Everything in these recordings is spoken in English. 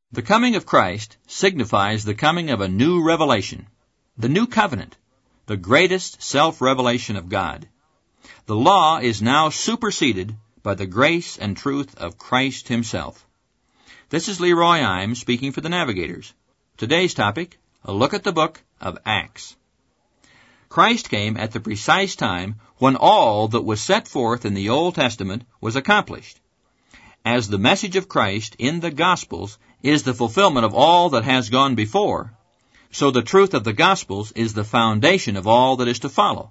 The coming of Christ signifies the coming of a new revelation, the new covenant, the greatest self-revelation of God. The law is now superseded by the grace and truth of Christ himself. This is Leroy Imes speaking for the Navigators. Today's topic, a look at the book of Acts. Christ came at the precise time when all that was set forth in the Old Testament was accomplished. As the message of Christ in the Gospels is the fulfillment of all that has gone before, so the truth of the Gospels is the foundation of all that is to follow.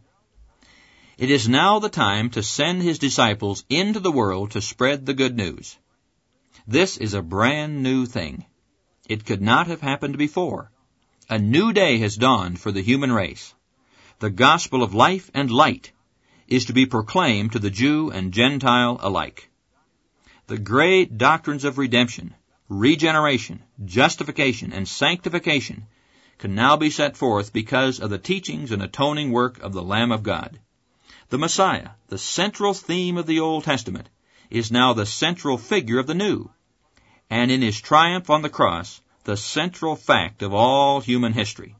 It is now the time to send his disciples into the world to spread the good news. This is a brand new thing. It could not have happened before. A new day has dawned for the human race. The gospel of life and light is to be proclaimed to the Jew and Gentile alike. The great doctrines of redemption, regeneration, justification, and sanctification can now be set forth because of the teachings and atoning work of the Lamb of God. The Messiah, the central theme of the Old Testament, is now the central figure of the New, and in his triumph on the cross, the central fact of all human history.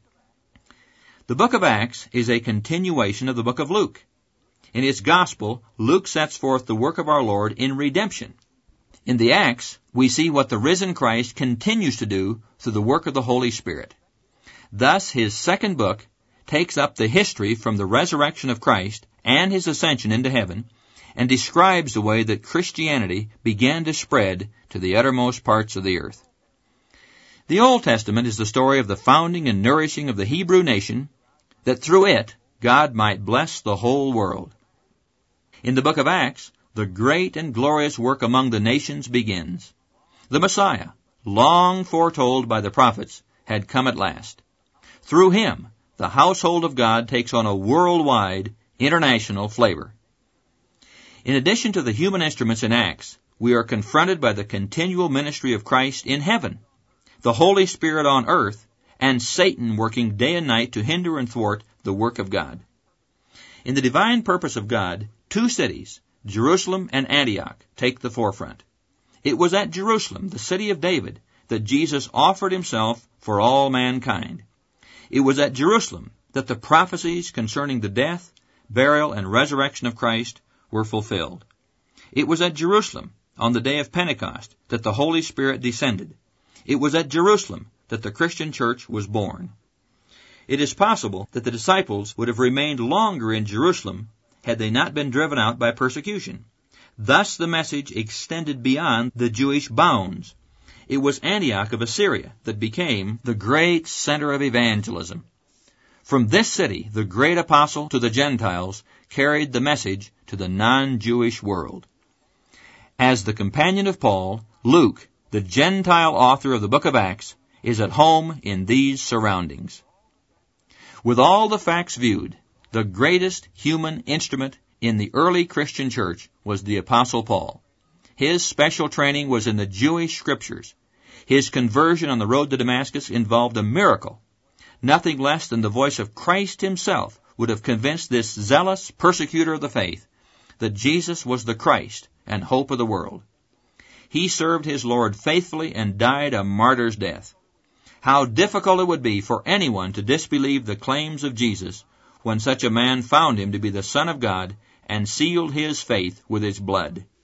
The book of Acts is a continuation of the book of Luke. In his gospel, Luke sets forth the work of our Lord in redemption. In the Acts, we see what the risen Christ continues to do through the work of the Holy Spirit. Thus, his second book takes up the history from the resurrection of Christ and his ascension into heaven, and describes the way that Christianity began to spread to the uttermost parts of the earth. The Old Testament is the story of the founding and nourishing of the Hebrew nation, that through it God might bless the whole world. In the book of Acts, the great and glorious work among the nations begins. The Messiah, long foretold by the prophets, had come at last. Through him, the household of God takes on a worldwide, international flavor. In addition to the human instruments in Acts, we are confronted by the continual ministry of Christ in heaven, the Holy Spirit on earth, and Satan working day and night to hinder and thwart the work of God. In the divine purpose of God, two cities, Jerusalem and Antioch, take the forefront. It was at Jerusalem, the city of David, that Jesus offered himself for all mankind. It was at Jerusalem that the prophecies concerning the death, burial, and resurrection of Christ were fulfilled. It was at Jerusalem, on the day of Pentecost, that the Holy Spirit descended. It was at Jerusalem that the Christian church was born. It is possible that the disciples would have remained longer in Jerusalem had they not been driven out by persecution. Thus the message extended beyond the Jewish bounds. It was Antioch of Assyria that became the great center of evangelism. From this city, the great apostle to the Gentiles carried the message to the non-Jewish world. As the companion of Paul, Luke, the Gentile author of the book of Acts, is at home in these surroundings. With all the facts viewed, the greatest human instrument in the early Christian church was the Apostle Paul. His special training was in the Jewish scriptures. His conversion on the road to Damascus involved a miracle. Nothing less than the voice of Christ himself would have convinced this zealous persecutor of the faith that Jesus was the Christ and hope of the world. He served his Lord faithfully and died a martyr's death. How difficult it would be for anyone to disbelieve the claims of Jesus when such a man found him to be the Son of God and sealed his faith with his blood.